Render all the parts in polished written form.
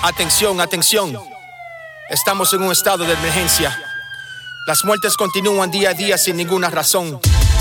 Atención, atención. Estamos en un estado de emergencia. Las muertes continúan día a día sin ninguna razón.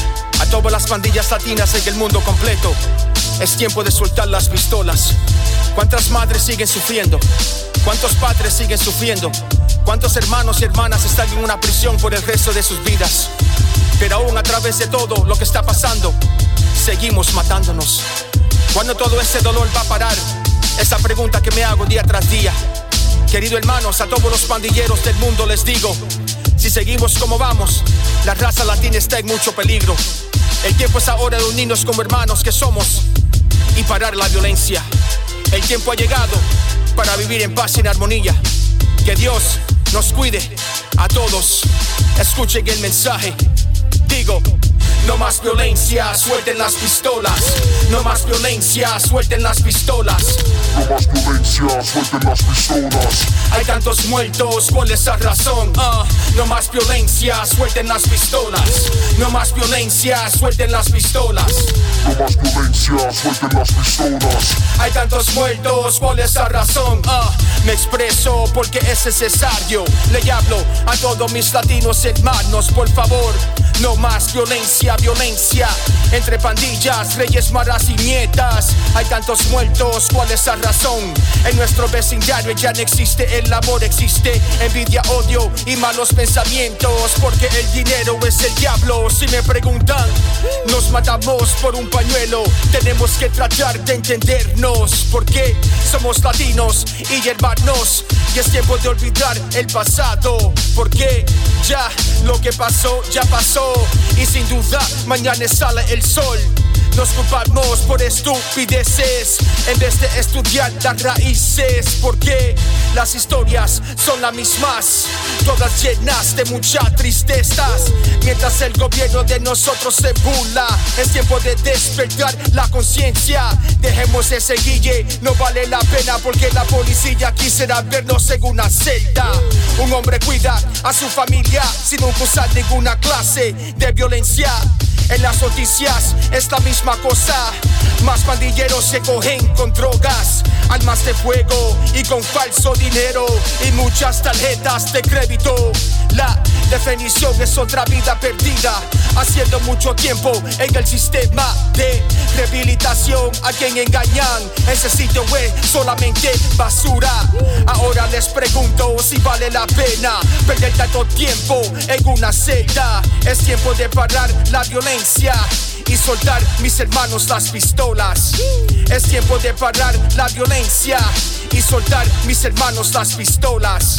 A todas las pandillas latinas en el mundo completo, es tiempo de soltar las pistolas. ¿Cuántas madres siguen sufriendo? ¿Cuántos padres siguen sufriendo? ¿Cuántos hermanos y hermanas están en una prisión por el resto de sus vidas? Pero aún a través de todo lo que está pasando, seguimos matándonos. ¿Cuándo todo ese dolor va a parar? Esa pregunta que me hago día tras día. Queridos hermanos, a todos los pandilleros del mundo les digo: si seguimos como vamos, la raza latina está en mucho peligro. El tiempo es ahora de unirnos como hermanos que somos y parar la violencia. El tiempo ha llegado para vivir en paz y en armonía. Que Dios nos cuide a todos. Escuchen el mensaje. Digo: no más violencia, suelten las pistolas. No más violencia, suelten las pistolas. No más violencia, suelten las pistolas. Hay tantos muertos, ¿cuál es la razón? No más violencia, suelten las pistolas. No más violencia, suelten las pistolas. No más violencia, suelten las pistolas. Hay tantos muertos, ¿cuál es la razón? Me expreso porque es necesario. Le hablo a todos mis latinos hermanos, por favor. No más violencia, violencia entre pandillas, reyes, maras y nietas. Hay tantos muertos, ¿cuál es la razón? En nuestro vecindario ya no existe el amor, existe envidia, odio y malos pensamientos. Porque el dinero es el diablo. Si me preguntan, nos matamos por un pañuelo. Tenemos que tratar de entendernos, porque somos latinos y hermanos. Y es tiempo de olvidar el pasado, porque ya lo que pasó, ya pasó. Y sin duda mañana sale el sol. Nos culpamos por estupideces en vez de estudiar las raíces, porque las historias son las mismas, todas llenas de muchas tristezas. Mientras el gobierno de nosotros se burla, es tiempo de despertar la conciencia. Dejemos ese guille, no vale la pena, porque la policía quisiera vernos en una celda. Un hombre cuida a su familia sin usar ninguna clase de violencia. En las noticias es la misma cosa. Más pandilleros se cogen con drogas, armas de fuego y con falso dinero y muchas tarjetas de crédito. La definición es otra vida perdida, haciendo mucho tiempo en el sistema de rehabilitación. A quien engañan, ese sitio es solamente basura. Ahora les pregunto si vale la pena perder tanto tiempo en una celda. Es tiempo de parar la violencia y soltar, mis hermanos, las pistolas. Es tiempo de parar la violencia y soltar, mis hermanos, las pistolas.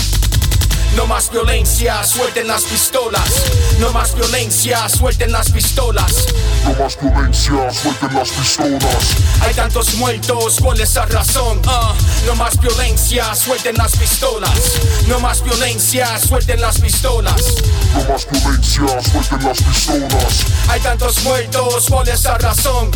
No más violencia, suelten las pistolas. No más violencia, suelten las pistolas. No más violencia, suelten las pistolas. Hay tantos muertos, ¿cuál es la razón? No más violencia, suelten las pistolas. No más violencia, suelten las pistolas. No más violencia, suelten las pistolas. Hay tantos muertos, ¿cuál es la razón?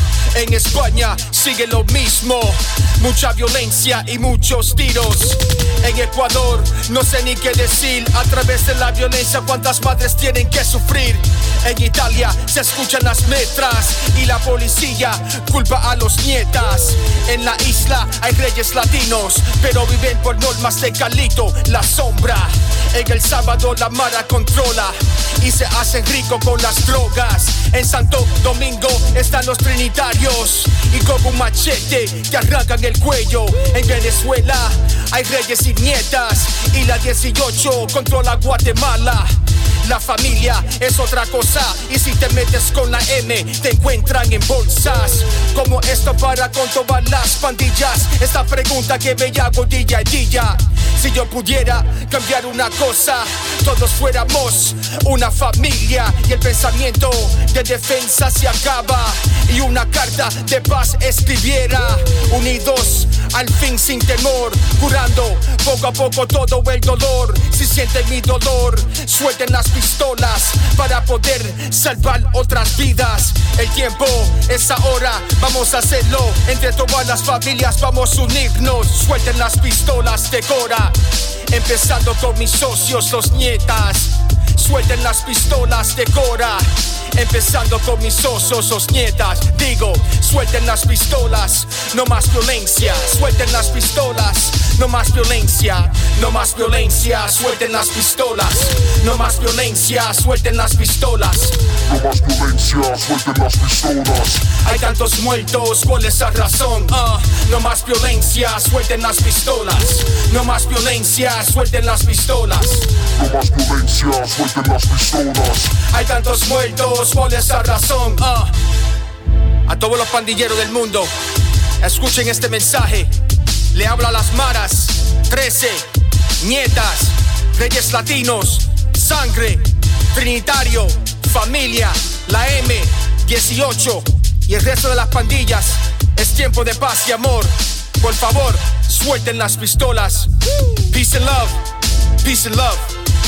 En España sigue lo mismo, mucha violencia y muchos tiros. En Ecuador no sé ni qué decir, a través de la violencia cuántas madres tienen que sufrir. En Italia se escuchan las metras y la policía culpa a los nietas. En la isla hay reyes latinos, pero viven por normas de Calito, la sombra. En El Sábado la mara controla y se hacen rico con las drogas. En Santo Domingo están los trinitarios y con un machete te arrancan el cuello. En Venezuela hay reyes y nietas y la 18 controla Guatemala. La familia es otra cosa y si te metes con la M te encuentran en bolsas. ¿Cómo esto para con todas las pandillas? Esta pregunta que me hago día a día. Si yo pudiera cambiar una cosa, todos fuéramos una familia y el pensamiento de defensa se acaba y una carta de paz escribiera. Unidos al fin sin temor, curando poco a poco todo el dolor. Si sienten mi dolor, suelten las pistolas para poder salvar otras vidas. El tiempo es ahora, vamos a hacerlo. Entre todas las familias vamos a unirnos. Suelten las pistolas de Cora, empezando con mis socios, los nietas. Suelten las pistolas de Cora, Empezando con mis osos nietas. Digo, suelten las pistolas, no más violencia. Suelten las pistolas, no más violencia. No más violencia, suelten las pistolas. No más violencia, suelten las pistolas. No más violencia, suelten las pistolas. Hay tantos muertos, ¿cuál es la razón? No más violencia, suelten las pistolas. No más violencia, suelten las pistolas. No más violencia, suelten las pistolas. Hay tantos muertos, ¿cuál es la razón? A todos los pandilleros del mundo, escuchen este mensaje. Le hablo a las maras, 13, nietas, reyes latinos, sangre, trinitario, familia, la M, 18 y el resto de las pandillas. Es tiempo de paz y amor. Por favor, suelten las pistolas. Peace and love, peace and love.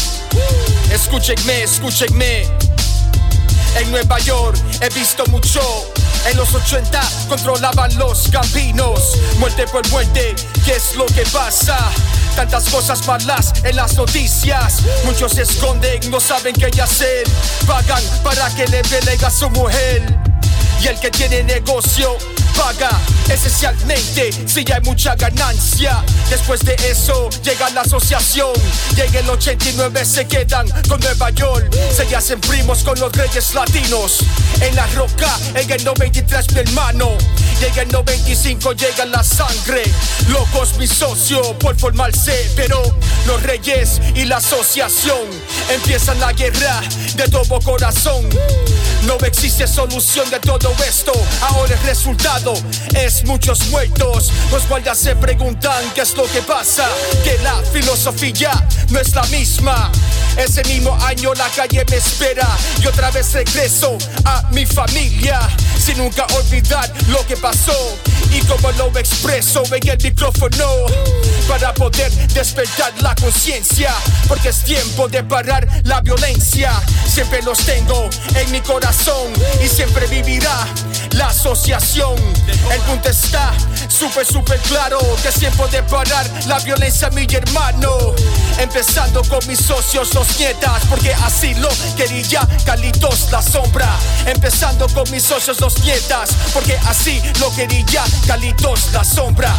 Escúchenme, escúchenme. En Nueva York he visto mucho. En los 80 controlaban los campinos. Muerte por muerte, ¿qué es lo que pasa? Tantas cosas malas en las noticias. Muchos se esconden, no saben qué hacer. Pagan para que le peleen a su mujer. Y el que tiene negocio paga esencialmente si hay mucha ganancia. Después de eso llega la asociación. Llega el 89, se quedan con Nueva York. Se hacen primos con los reyes latinos. En la roca, en el 93 mi hermano. Llega el 95, llega la sangre. Locos mi socio por formarse, pero los reyes y la asociación empiezan la guerra de todo corazón. No existe solución de todo esto. Ahora el resultado es muchos muertos. Los guardias se preguntan qué es lo que pasa, que la filosofía no es la misma. Ese mismo año la calle me espera y otra vez regreso a mi familia sin nunca olvidar lo que pasó y cómo lo expreso en el micrófono para poder despertar la conciencia, porque es tiempo de parar la violencia. Siempre los tengo en mi corazón y siempre vivirá la asociación. El punto está súper claro, que es tiempo de parar la violencia, mi hermano. Empezando con mis socios, los nietas, porque así lo quería Carlitos La Sombra. Empezando con mis socios, los nietas, porque así lo quería Carlitos La Sombra.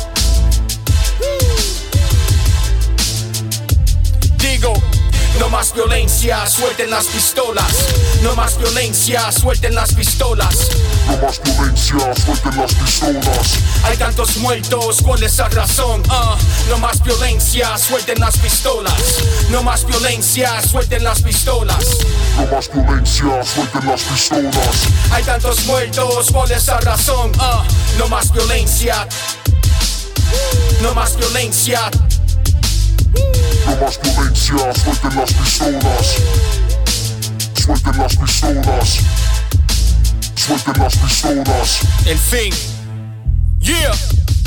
Digo, no más violencia, suelten las pistolas. No más violencia, suelten las pistolas. No más violencia, suelten las pistolas. Hay tantos muertos, ¿cuál es la razón? No más violencia, suelten las pistolas. No más violencia, suelten las pistolas. No más violencia, suelten las pistolas. Hay tantos muertos, ¿cuál es la razón? No más violencia. No más violencia. No más violencia, suelten las pistolas. Suelten las pistolas. Suelten las pistolas. El fin. Yeah.